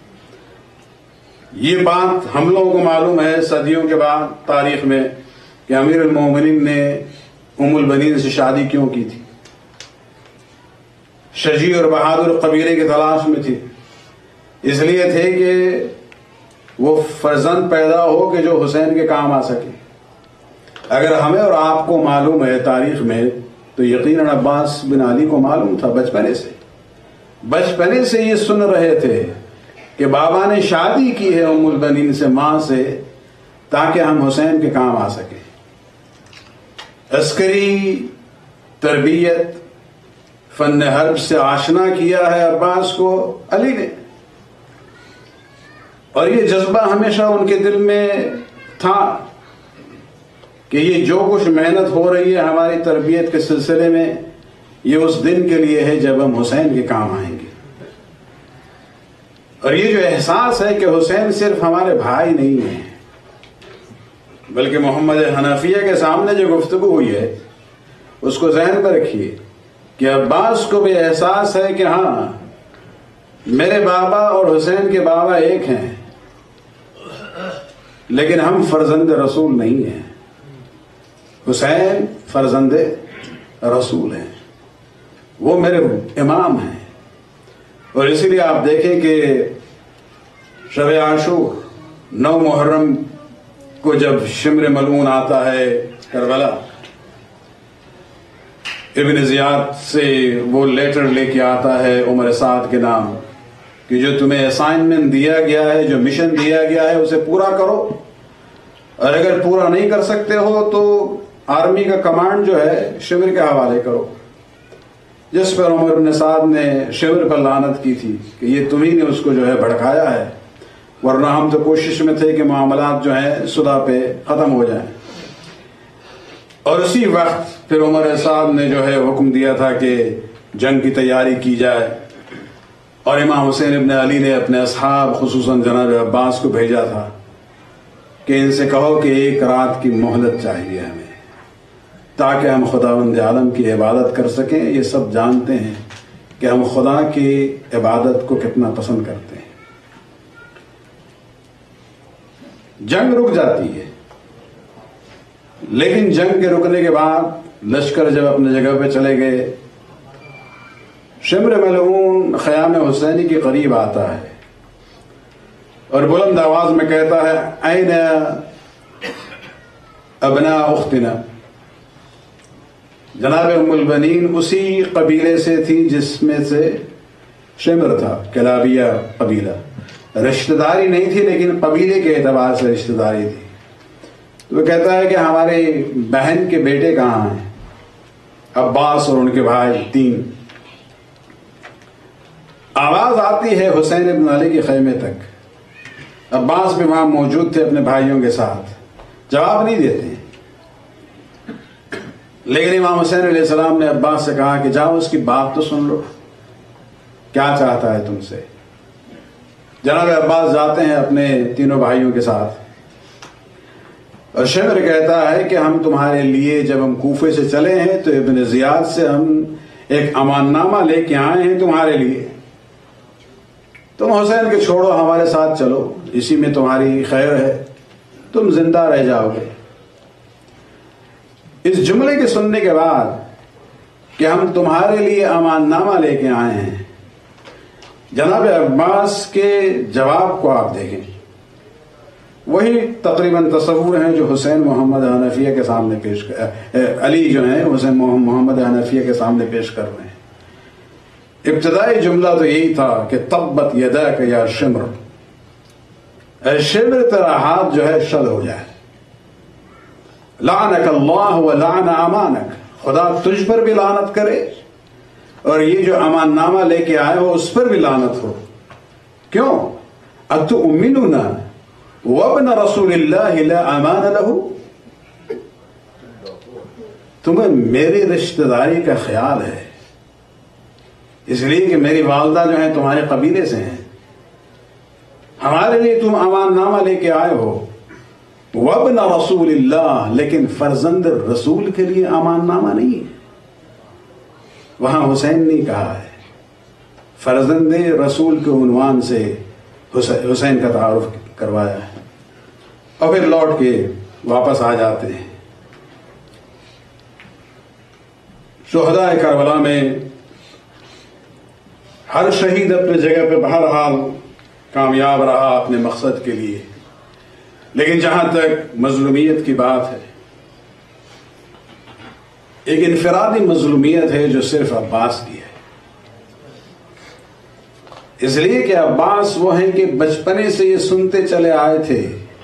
ये बात हम लोगों को मालूम है सदियों के बाद तारीख में कि अमीर अल-मोमिनीन ने उम्मुल बनीन से शादी क्यों की थी। शजी और बहादुर कबीले की तलाश में थी, इसलिए थे कि वो फर्जंद पैदा हो कि जो हुसैन के काम आ सके। अगर हमें और आपको मालूम है तारीख में, तो यकीनन अब्बास बिन अली को मालूम था बचपने से ये सुन रहे थे कि बाबा ने शादी की है उम्मुल बनीन से, मां से, ताकि हम हुसैन के काम आ सके। अस्करी तरबियत फन हर्ब से आशना किया है अब्बास को अली ने, और ये जज्बा हमेशा उनके दिल में था कि ये जो कुछ मेहनत हो रही है हमारी तरबियत के सिलसिले में, ये उस दिन के लिए है जब हम हुसैन के काम आएंगे। اور یہ جو احساس ہے کہ حسین صرف ہمارے بھائی نہیں ہیں، بلکہ محمد حنفیہ کے سامنے جو گفتگو ہوئی ہے اس کو ذہن میں رکھیے کہ عباس کو بھی احساس ہے کہ ہاں میرے بابا اور حسین کے بابا ایک ہیں، لیکن ہم فرزند رسول نہیں ہیں، حسین فرزند رسول ہیں، وہ میرے امام ہیں۔ اور اسی لیے آپ دیکھیں کہ شب عاشور 9 محرم کو جب شمر ملعون آتا ہے کربلا، ابن زیاد سے وہ لیٹر لے کے آتا ہے عمر سعد کے نام کہ جو تمہیں اسائنمنٹ دیا گیا ہے، جو مشن دیا گیا ہے اسے پورا کرو، اور اگر پورا نہیں کر سکتے ہو تو آرمی کا کمانڈ جو ہے شمر کے حوالے کرو، جس پر عمر بن سعد نے شمر پر لعنت کی تھی کہ یہ تمہیں نے اس کو جو ہے بھڑکایا ہے، ورنہ ہم تو کوشش میں تھے کہ معاملات جو ہیں صلح پہ ختم ہو جائیں۔ اور اسی وقت پھر عمر سعد نے جو ہے حکم دیا تھا کہ جنگ کی تیاری کی جائے، اور امام حسین ابن علی نے اپنے اصحاب خصوصاً جناب عباس کو بھیجا تھا کہ ان سے کہو کہ 1 رات کی مہلت چاہیے ہمیں، تاکہ ہم خداوند عالم کی عبادت کر سکیں۔ یہ سب جانتے ہیں کہ ہم خدا کی عبادت کو کتنا پسند کرتے ہیں۔ جنگ رک جاتی ہے، لیکن جنگ کے رکنے کے بعد لشکر جب اپنے جگہ پہ چلے گئے، شمر ملعون خیام حسینی کے قریب آتا ہے اور بلند آواز میں کہتا ہے این ابناء اختنا۔ جناب ام البنین اسی قبیلے سے تھی جس میں سے شمر تھا، کلابیہ قبیلہ، رشتہ داری نہیں تھی لیکن قبیلے کے اعتبار سے رشتہ داری تھی۔ تو وہ کہتا ہے کہ ہمارے بہن کے بیٹے کہاں ہیں؟ عباس اور ان کے بھائی 3۔ آواز آتی ہے حسین ابن علی کے خیمے تک، عباس بھی وہاں موجود تھے اپنے بھائیوں کے ساتھ، جواب نہیں دیتے، لیکن امام حسین علیہ السلام نے عباس سے کہا کہ جاؤ اس کی بات تو سن لو، کیا چاہتا ہے تم سے۔ جناب عباس جاتے ہیں اپنے 3 بھائیوں کے ساتھ، اور شمر کہتا ہے کہ ہم تمہارے لیے جب ہم کوفے سے چلے ہیں تو ابن زیاد سے ہم ایک امان نامہ لے کے آئے ہیں تمہارے لیے، تم حسین کے چھوڑو، ہمارے ساتھ چلو، اسی میں تمہاری خیر ہے، تم زندہ رہ جاؤ گے۔ اس جملے کے سننے کے بعد کہ ہم تمہارے لیے امان نامہ لے کے آئے ہیں، جناب عباس کے جواب کو آپ دیکھیں، وہی تقریباً تصور ہیں جو حسین محمد حنفیہ کے سامنے پیش علی جو ہیں حسین محمد حنفیہ کے سامنے پیش کر رہے ہیں۔ ابتدائی جملہ تو یہی تھا کہ تبت یداک یا شمر، اے شمر تیرا ہاتھ جو ہے شل ہو جائے، لعنک اللہ و لعن امانک، خدا تجھ پر بھی لعنت کرے اور یہ جو امان نامہ لے کے آئے ہو اس پر بھی لعنت ہو۔ کیوں؟ اتؤمنون وابن رسول اللہ لا امان لہ، تمہیں میری رشتہ داری کا خیال ہے، اس لیے کہ میری والدہ جو ہیں تمہارے قبیلے سے ہیں، ہمارے لیے تم امان نامہ لے کے آئے ہو، وابن رسول اللہ، لیکن فرزند رسول کے لیے امان نامہ نہیں ہے۔ وہاں حسین نے کہا ہے، فرزند رسول کے عنوان سے حسین کا تعارف کروایا ہے، اور پھر لوٹ کے واپس آ جاتے ہیں۔ شہداء کربلا میں ہر شہید اپنے جگہ پہ بہرحال کامیاب رہا اپنے مقصد کے لیے، لیکن جہاں تک مظلومیت کی بات ہے، ایک انفرادی مظلومیت ہے جو صرف عباس کی ہے، اس لیے کہ عباس وہ ہیں کہ بچپنے سے یہ سنتے چلے آئے تھے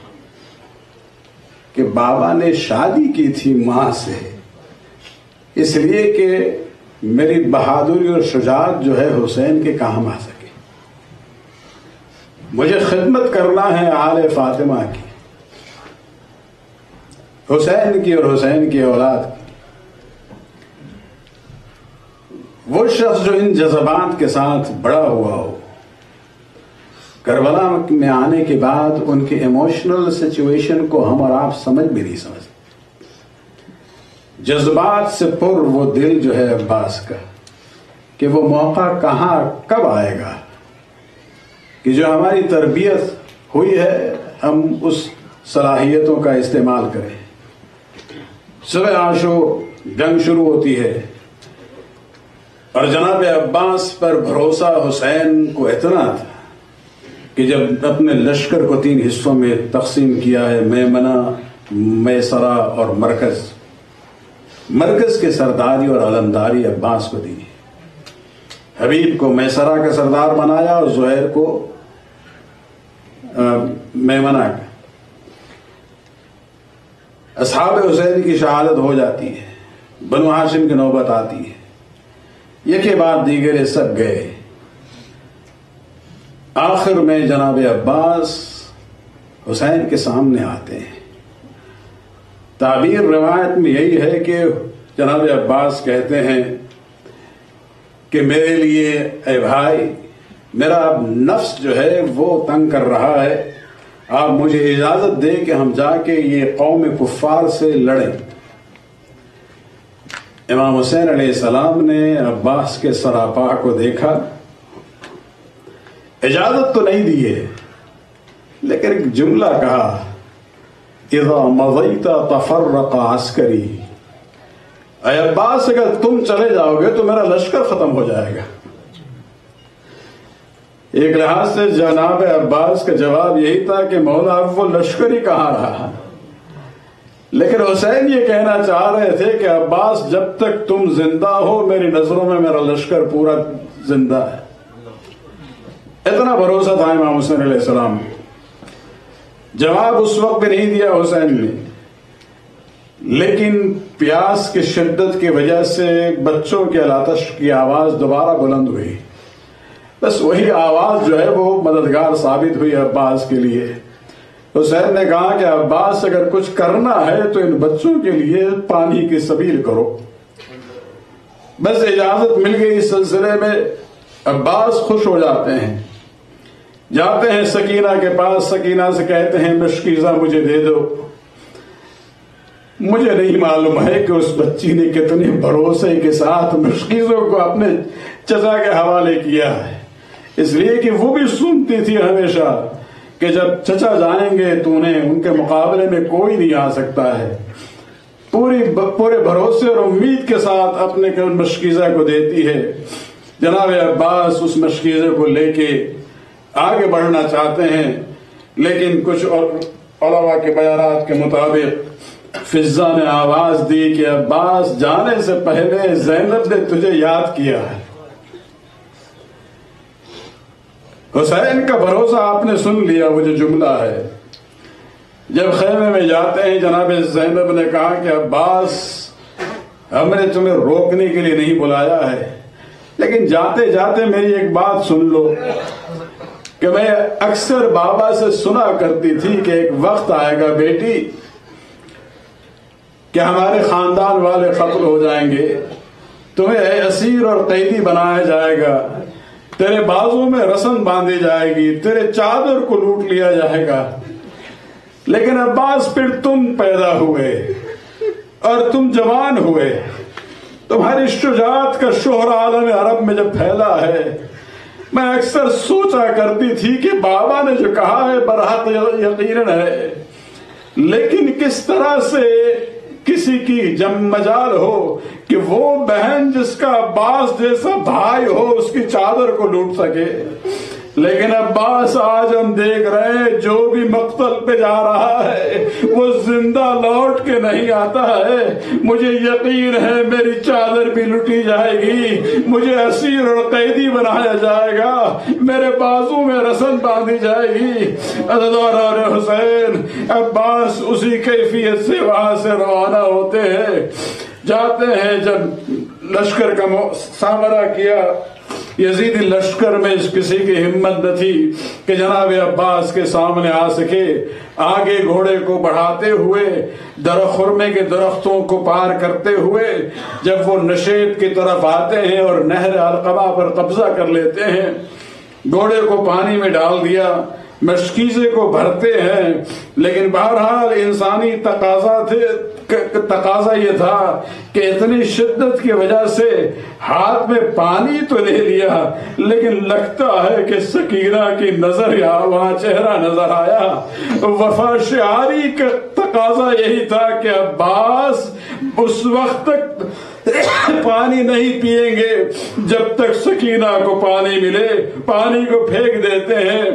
کہ بابا نے شادی کی تھی ماں سے، اس لیے کہ میری بہادری اور شجاعت جو ہے حسین کے کام آ سکے، مجھے خدمت کرنا ہے آل فاطمہ کی، حسین کی اور حسین کی اولاد کی۔ وہ شخص جو ان جذبات کے ساتھ بڑا ہوا ہو، کربلا میں آنے کے بعد ان کی ایموشنل سچویشن کو ہم اور آپ سمجھ بھی نہیں سمجھتے. جذبات سے پر وہ دل جو ہے عباس کا کہ وہ موقع کہاں کب آئے گا کہ جو ہماری تربیت ہوئی ہے ہم اس صلاحیتوں کا استعمال کریں. صبح عاشور جنگ شروع ہوتی ہے اور جناب عباس پر بھروسہ حسین کو اتنا تھا کہ جب اپنے لشکر کو 3 حصوں میں تقسیم کیا ہے، میمنہ، میسرہ اور مرکز کی سرداری اور علمداری عباس کو دی. حبیب کو میسرہ کا سردار بنایا اور زہیر کو میمنہ کا. اصحاب حسین کی شہادت ہو جاتی ہے، بنو ہاشم کی نوبت آتی ہے، یکے بعد دیگرے سب گئے. آخر میں جناب عباس حسین کے سامنے آتے ہیں. تعبیر روایت میں یہی ہے کہ جناب عباس کہتے ہیں کہ میرے لیے اے بھائی، میرا اب نفس جو ہے وہ تنگ کر رہا ہے، آپ مجھے اجازت دیں کہ ہم جا کے یہ قوم کفار سے لڑیں. امام حسین علیہ السلام نے عباس کے سراپا کو دیکھا، اجازت تو نہیں دی ہے لیکن ایک جملہ کہا، اذا مضیت تفرق عسکری، اے عباس اگر تم چلے جاؤ گے تو میرا لشکر ختم ہو جائے گا. ایک لحاظ سے جناب عباس کا جواب یہی تھا کہ مولا اب وہ لشکر ہی کہاں رہا. لیکن حسین یہ کہنا چاہ رہے تھے کہ عباس جب تک تم زندہ ہو میری نظروں میں میرا لشکر پورا زندہ ہے. اتنا بھروسہ تھا امام حسین علیہ السلام. جواب اس وقت بھی نہیں دیا حسین نے، لیکن پیاس کی شدت کی وجہ سے بچوں کے آتش کی آواز دوبارہ بلند ہوئی. بس وہی آواز جو ہے وہ مددگار ثابت ہوئی عباس کے لیے. حسین نے کہا کہ عباس اگر کچھ کرنا ہے تو ان بچوں کے لیے پانی کی سبیل کرو. بس اجازت مل گئی. اس سلسلے میں عباس خوش ہو جاتے ہیں، جاتے ہیں سکینہ کے پاس، سکینہ سے کہتے ہیں مشکیزہ مجھے دے دو. مجھے نہیں معلوم ہے کہ اس بچی نے کتنے بھروسے کے ساتھ مشکیزوں کو اپنے چچا کے حوالے کیا ہے، اس لیے کہ وہ بھی سنتی تھی ہمیشہ کہ جب چچا جائیں گے تو انہیں ان کے مقابلے میں کوئی نہیں آ سکتا ہے. پورے بھروسے اور امید کے ساتھ اپنے مشکیزہ کو دیتی ہے. جناب عباس اس مشکیزے کو لے کے آگے بڑھنا چاہتے ہیں، لیکن کچھ علماء کے بیانات کے مطابق فضا نے آواز دی کہ عباس جانے سے پہلے زینب نے تجھے یاد کیا ہے. حسین کا بھروسہ آپ نے سن لیا. وہ جو جملہ ہے جب خیمے میں جاتے ہیں، جناب زینب نے کہا کہ عباس ہم نے تمہیں روکنے کے لیے نہیں بلایا ہے، لیکن جاتے جاتے میری ایک بات سن لو کہ میں اکثر بابا سے سنا کرتی تھی کہ ایک وقت آئے گا بیٹی کہ ہمارے خاندان والے قتل ہو جائیں گے، تمہیں اسیر اور قیدی بنایا جائے گا، تیرے بازوں میں رسن باندھی جائے گی، تیرے چادر کو لوٹ لیا جائے گا. لیکن عباس پھر تم پیدا ہوئے اور تم جوان ہوئے. تمہاری شجاعت کا شہر عالم عرب میں جب پھیلا ہے، میں اکثر سوچا کرتی تھی کہ بابا نے جو کہا ہے برحق یقین ہے، لیکن کس طرح سے کسی کی مجال ہو کہ وہ بہن جس کا عباس جیسا بھائی ہو اس کی چادر کو لوٹ سکے. لیکن عباس آج ہم دیکھ رہے ہیں جو بھی مقتل پہ جا رہا ہے وہ زندہ لوٹ کے نہیں آتا ہے. مجھے یقین ہے میری چادر بھی لٹی جائے گی، مجھے اسیر اور قیدی بنایا جائے گا، میرے بازو میں رسن باندھی جائے گی. عزیزان حسین، عباس اسی کیفیت سے وہاں سے روانہ ہوتے ہیں. جاتے ہیں، جب لشکر کا سامنا کیا، یزیدی لشکر میں کسی کی ہمت نہ تھی کہ جناب عباس کے سامنے آ سکے. آگے گھوڑے کو بڑھاتے ہوئے خرمے کے درختوں کو پار کرتے ہوئے جب وہ نشیب کی طرف آتے ہیں اور نہر علقمہ پر قبضہ کر لیتے ہیں گھوڑے کو پانی میں ڈال دیا، مشکیزے کو بھرتے ہیں، لیکن بہرحال انسانی تقاضا یہ تھا کہ اتنی شدت کی وجہ سے ہاتھ میں پانی تو لے لیا، لیکن لگتا ہے کہ سکینہ کی نظر وہاں چہرہ نظر آیا۔ وفا شعاری کا تقاضا یہی تھا کہ عباس اس وقت تک پانی نہیں پیئیں گے جب تک سکینہ کو پانی ملے۔ پانی کو پھینک دیتے ہیں،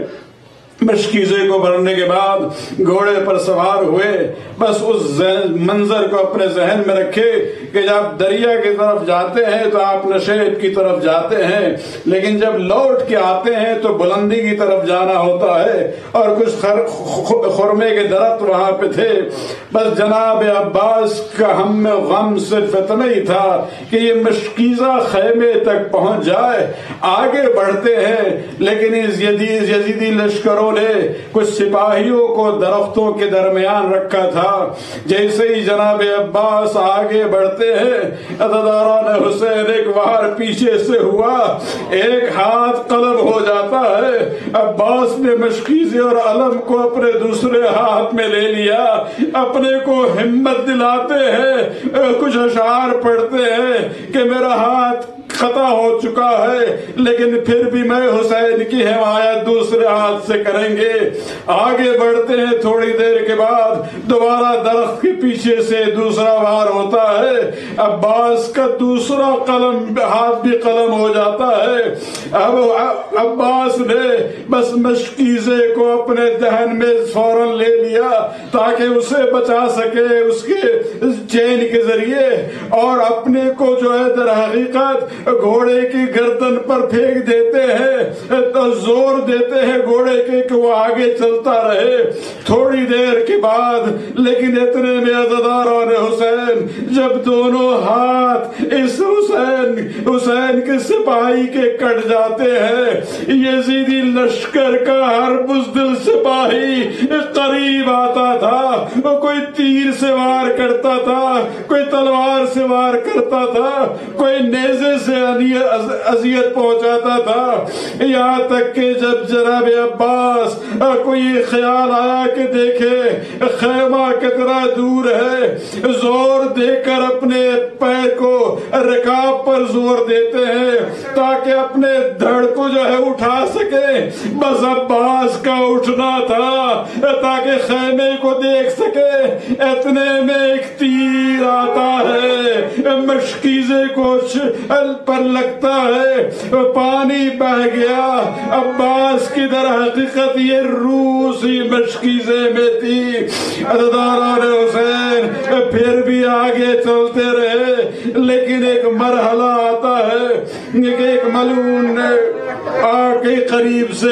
مشکیزے کو بھرنے کے بعد گھوڑے پر سوار ہوئے۔ بس اس منظر کو اپنے ذہن میں رکھے کہ جب دریا کی طرف جاتے ہیں تو آپ نشیب کی طرف جاتے ہیں، لیکن جب لوٹ کے آتے ہیں تو بلندی کی طرف جانا ہوتا ہے، اور کچھ خرمے کے درخت وہاں پہ تھے۔ بس جناب عباس کا ہم غم صرف اتنا ہی تھا کہ یہ مشکیزہ خیمے تک پہنچ جائے۔ آگے بڑھتے ہیں، لیکن اس یزیدی لشکروں نے کچھ سپاہیوں کو درختوں کے درمیان رکھا تھا۔ جیسے ہی جناب عباس آگے بڑھتے ہیں، عزاداران حسین ایک وار پیچھے سے ہوا، ایک ہاتھ قلم ہو جاتا ہے۔ عباس نے مشکیزے اور علم کو اپنے دوسرے ہاتھ میں لے لیا، اپنے کو ہمت دلاتے ہیں، کچھ اشعار پڑھتے ہیں کہ میرا ہاتھ خطا ہو چکا ہے، لیکن پھر بھی میں حسین کی حمایت دوسرے ہاتھ سے کریں گے۔ آگے بڑھتے ہیں، تھوڑی دیر کے بعد دوبارہ درخت کے پیچھے سے دوسرا وار ہوتا ہے، عباس کا دوسرا ہاتھ بھی قلم ہو جاتا ہے۔ اب عباس نے بس مشکیزے کو اپنے دہن میں فوراً لے لیا تاکہ اسے بچا سکے اس کے چین کے ذریعے، اور اپنے کو جو ہے در حقیقت گھوڑے کی گردن پر پھینک دیتے ہیں، تو زور دیتے ہیں گھوڑے کے کہ وہ آگے چلتا رہے۔ تھوڑی دیر کے بعد لیکن اتنے میں عزاداران حسین جب دونوں ہاتھ اس حسین کے سپاہی کے کٹ جاتے ہیں، یزیدی لشکر کا ہر بزدل سپاہی قریب آتا تھا، کوئی تیر سے وار کرتا تھا، کوئی تلوار سے وار کرتا تھا، کوئی نیزے سے اذیت پہنچاتا تھا، یہاں تک کہ جب جناب عباس کو یہ خیال آیا کہ دیکھے خیمہ کتنا دور ہے، زور دے کر اپنے پیر کو رکاب پر زور دیتے ہیں تاکہ اپنے دھڑ کو جو ہے اٹھا سکے۔ بس عباس کا اٹھنا تھا تاکہ خیمے کو دیکھ سکے، اتنے میں ایک تیر آتا ہے، مشکیزے کو پر لگتا ہے، پانی بہ گیا۔ عباس کی در حقیقت یہ روسی مشکیزے میں تھی۔ عزاداران حسین پھر بھی آگے چلتے رہے، لیکن ایک مرحلہ آتا ہے کہ ایک ملعون نے آ کے قریب سے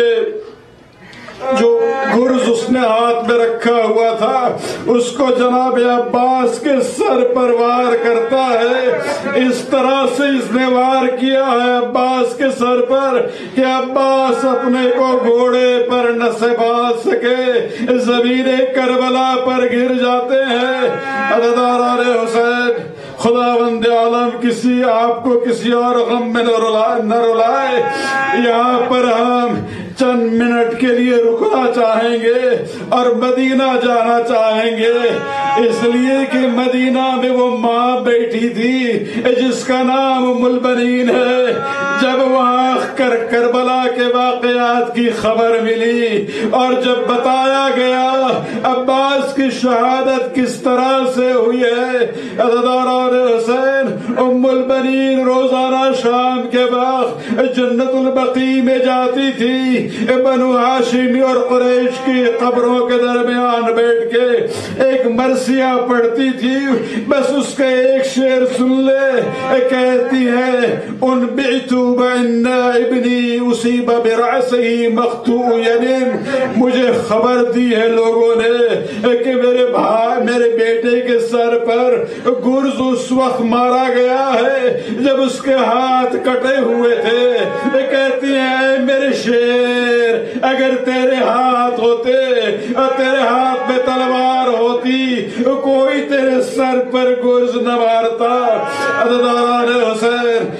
جو گرز اس نے ہاتھ میں رکھا ہوا تھا اس کو جناب عباس کے سر پر وار کرتا ہے۔ اس طرح سے اس نے وار کیا ہے عباس کے سر پر کہ عباس اپنے کو گھوڑے پر نہ سنبھال سکے، زمین کربلا پر گر جاتے ہیں۔ عزاداران حسین، خداوند عالم کسی آپ کو کسی اور غم میں نہ رلائے۔ یہاں پر ہم چند منٹ کے لیے رکنا چاہیں گے اور مدینہ جانا چاہیں گے، اس لیے کہ مدینہ میں وہ ماں بیٹھی تھی جس کا نام ام البنین ہے۔ جب وہاں کربلا کے واقعات کی خبر ملی اور جب بتایا گیا عباس کی شہادت کس طرح سے ہوئی ہے، عزاداران حسین، ام البنین روزانہ شام کے وقت جنت البقیع میں جاتی تھی، بنو ہاشمی اور قریش کی قبروں کے درمیان بیٹھ کے ایک مرثیہ پڑھتی تھی۔ بس اس کا ایک شعر سن لے، کہتی ہے انبعت بان ابنی اصیب برأسه مقطوع ینن، مجھے خبر دی ہے لوگوں نے کہ میرے بیٹے کے سر پر گرز اس وقت مارا گیا ہے جب اس کے ہاتھ کٹے ہوئے تھے۔ کہتی ہیں میرے شیر، اگر تیرے ہاتھ ہوتے اور تیرے ہاتھ میں تلوار ہوتی کوئی تیرے سر پر گرز نہ مارتا۔ عزاداران حسین،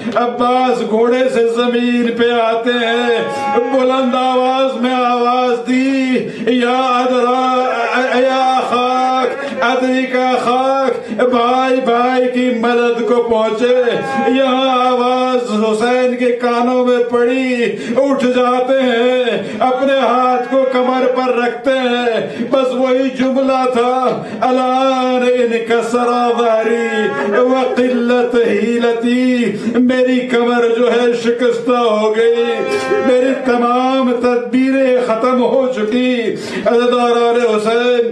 عباس گھوڑے سے زمین پہ آتے ہیں، بلند آواز میں آواز دی، یا ادرا یا خاک، ادری کا خاک، بھائی بھائی کی مدد کو پہنچے۔ یہاں آواز حسین کے کانوں میں پڑی، اٹھ جاتے ہیں، اپنے ہاتھ کو کمر پر رکھتے ہیں، بس وہی جملہ تھا، الان انکسر ظہری وقلت حیلتی، میری کمر جو ہے شکستہ ہو گئی، میری تمام تدبیریں ختم ہو چکی۔ عزیزان حسین،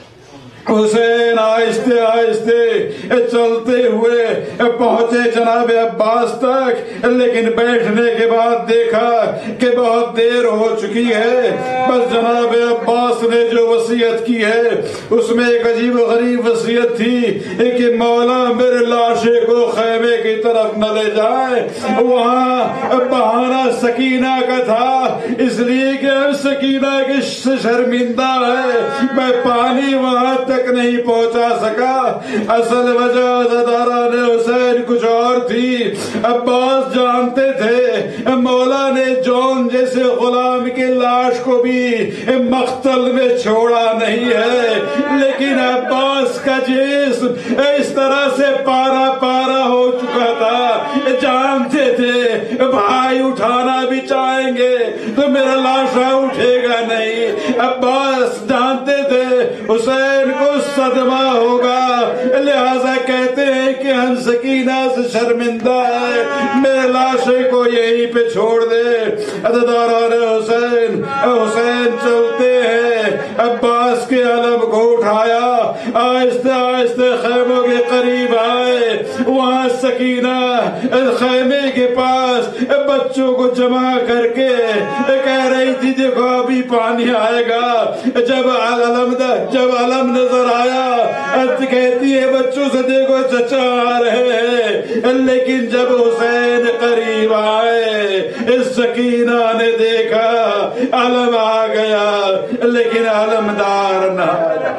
حسین آہستہ آہستہ چلتے ہوئے پہنچے جناب عباس تک، لیکن بیٹھنے کے بعد دیکھا کہ بہت دیر ہو چکی ہے۔ بس جناب عباس نے جو وصیت کی ہے اس میں ایک عجیب و غریب وصیت تھی کہ مولا میرے لاشے کو خیمے کی طرف نہ لے جائے۔ وہاں بہانہ سکینہ کا تھا، اس لیے کہ اب سکینہ کی شرمندہ ہے، میں پانی وہاں تک نہیں پہنچا سکا۔ اصل وجہ عزاداران حسین کچھ اور تھی۔ عباس جانتے تھے مولا نے جون جیسے غلام کی لاش کو بھی مقتل میں چھوڑا نہیں ہے، لیکن عباس کا جسم اس طرح سے پارا پارا ہو چکا تھا، جانتے تھے بھائی اٹھانا بھی چاہیں گے تو میرا لاشا اٹھے گا نہیں۔ عباس جانتے تھے حسین کو صدمہ ہوگا، لہذا کہتے ہیں کہ ہم سکینہ سے شرمندہ ہے، میرے لاشے کو یہیں پہ چھوڑ دے۔ عزاداران حسین، حسین چلتے ہیں، عباس کے علم کو اٹھایا، آہستہ آہستہ خیموں کے قریب آئے۔ وہاں سکینہ خیمے کے پاس بچوں کو جمع کر کے کہہ رہی تھی دیکھو ابھی پانی آئے گا۔ جب علم نظر آیا کہتی ہے بچوں سے دیکھو چچا آ رہے ہیں، لیکن جب حسین قریب آئے اس سکینہ نے دیکھا علم آ گیا لیکن علمدار نہ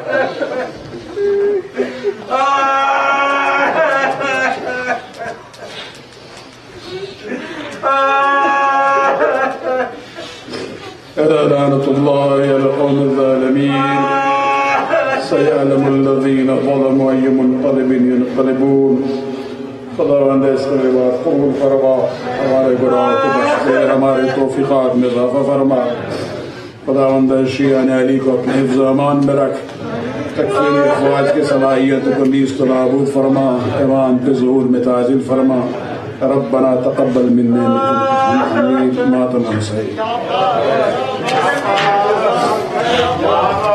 لعنة الله على القوم الظالمين سيعلم الذين ظلموا أي منقلب ينقلبون۔ خداوند اس کے بعد قبول فرما، ہمارے گناہوں کو بخش دے، ہمارے توفیقات میں اضافہ فرما۔ خداوند شیعہ علی کو اپنے حفظ و امان میں رکھ، تکفیر افواج کی صلاحیت کو نیست و نابود فرما، ایمان کے ظہور میں تعجیل فرما۔ ربنا تقبل منا انك حميد ماتنا سعيد۔